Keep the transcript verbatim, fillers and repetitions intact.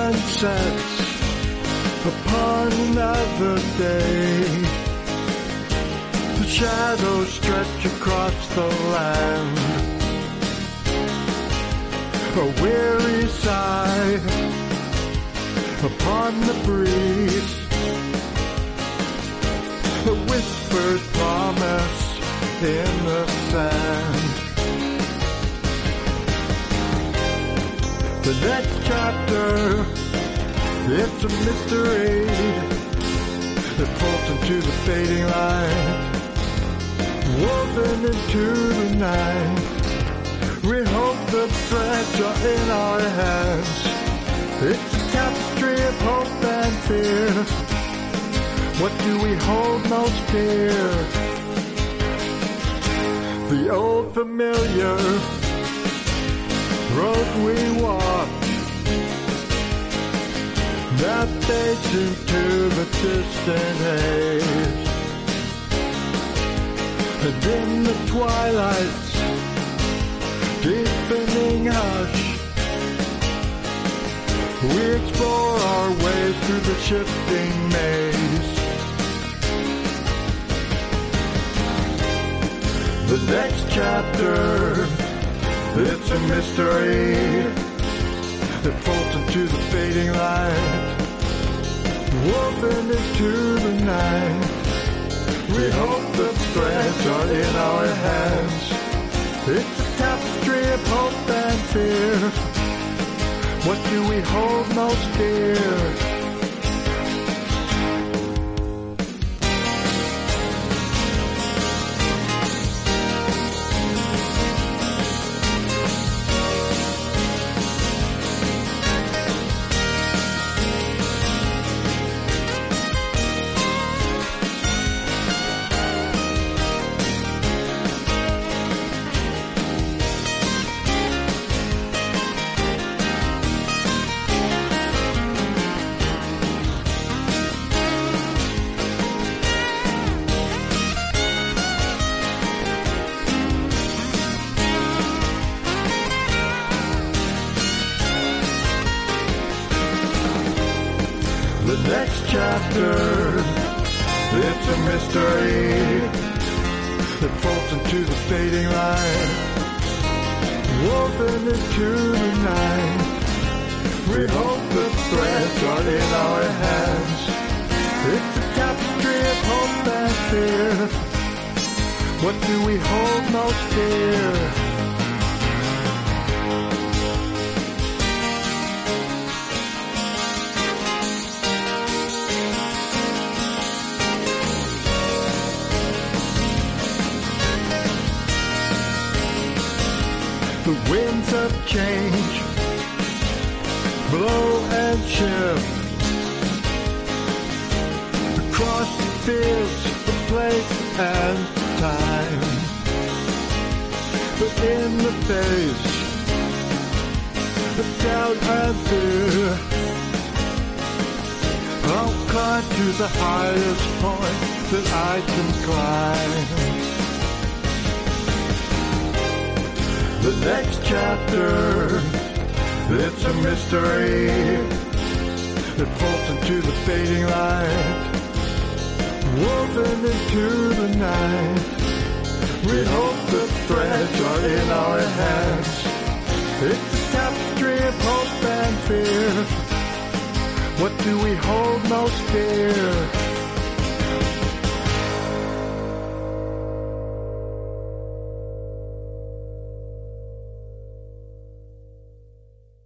sun sets upon another day. The shadows stretch across the land, a weary sigh upon the breeze, a whispered promise in the sand. The next chapter, it's a mystery that falls into the fading light, woven into the night. We hope the threads are in our hands. It's a tapestry of hope and fear. What do we hold most dear? The old familiar road we walk that fades into the distant haze, and in the twilight's deepening hush, we explore our way through the shifting maze. The next chapter, it's a mystery that falls into the fading light, woven into the night. We hope the threads are in our hands. It's a tapestry of hope and fear. What do we hold most dear? The next chapter, it's a mystery that falls into the fading light, woven into the night. We hope the threads are in our hands. It's a tapestry of hope and fear. What do we hold most dear? The winds of change blow and shift across the fields of place and time. But in the face of doubt and fear, I'll climb to the highest point that I can climb. The next chapter, it's a mystery that falls into the fading light, woven into the night. We hope the threads are in our hands. It's a tapestry of hope and fear. What do we hold most dear?